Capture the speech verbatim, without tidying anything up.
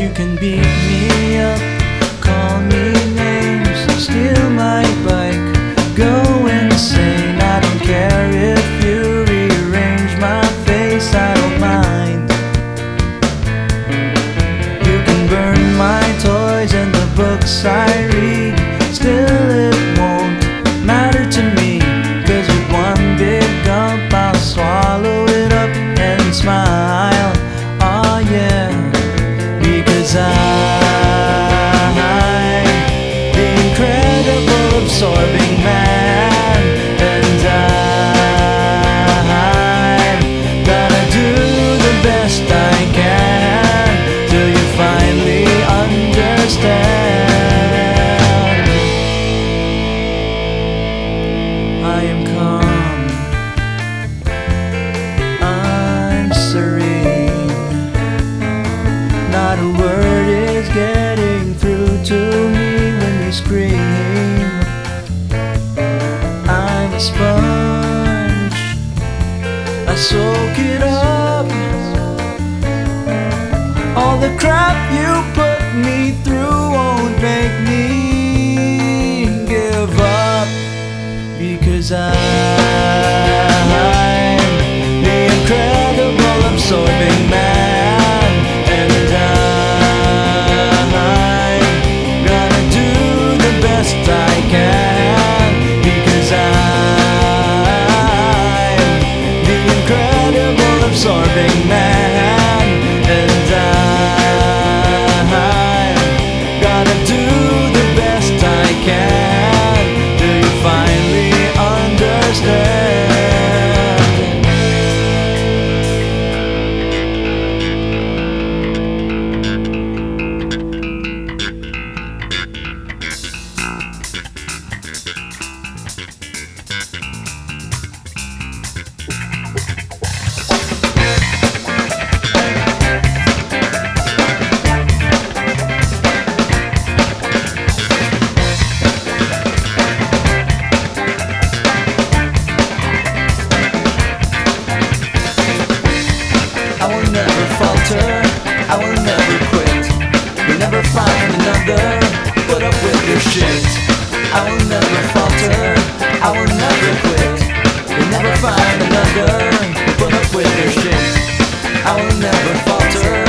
You can beat me up, call me names, steal my bike, go insane. I don't care if you rearrange my face, I don't mind. You can burn my toys and the books I read, still it won't matter to me, 'cause with one big gulp I'll swallow it up and smile. Oh yeah, because I'm the incredible absorbing man, and I'm gonna do the best I can till you finally understand. I am calm, I'm serene, not a word is getting through to me when we scream. I'm a sponge, I soak it up, all the crap you put me through won't make me give up, because I'm the incredible absorbing man, and I'm gonna do the best I can, because I'm the incredible absorbing man, and I'm gonna do the best I can till you finally understand. I will never falter, I will never quit. You'll never find another, put up with your shit. I will never falter, I will never quit. You'll never find another, put up with your shit. I will never falter,